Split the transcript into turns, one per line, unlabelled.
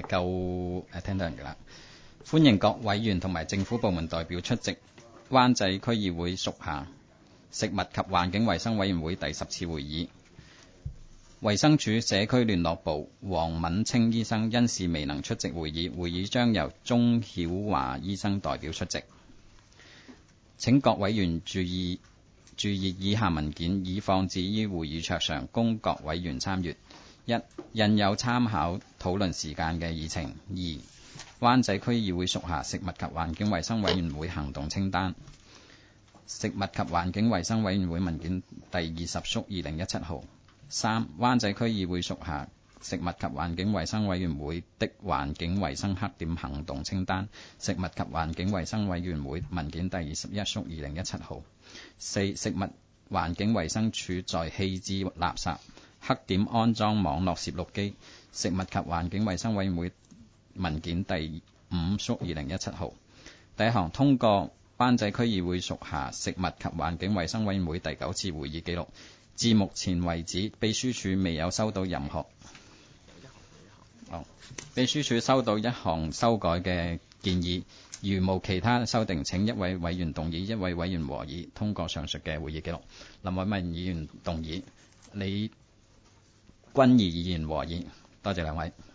夠聽到人㗎啦。歡迎各委員同埋政府部門代表出席灣仔區議會屬下食物及環境衛生委員會第10次會議。衛生署社區聯絡部黃敏清醫生因事未能出席會議，會議將由鍾曉華醫生代表出席。請各委員注意以下文件已放置於會議桌上，供各委員參閱。1. 印有參考討論時間嘅議程。2. 灣仔區議會屬下食物及環境衛生委員會行動清單。食物及環境衛生委員會文件第20縮2017號。3. 灣仔區議會屬下食物及環境衛生委員會的環境衛生黑點行動清單。食物及環境衛生委員會文件第21縮2017號。4. 食物環境衛生署在棄置垃圾黑點安裝網絡攝錄機。食物及環境衛生委員會文件第5縮2017號。第一項通過灣仔區議會屬下食物及環境衛生委員會第9次會議記錄。至目前為止，秘書處未有收到任何。秘書處收到一項修改嘅建議，如無其他修訂，請一位委員動議，一位委員和議，通過上述嘅會議記錄。林偉文議員動議，李君儀議員和議。多謝兩位。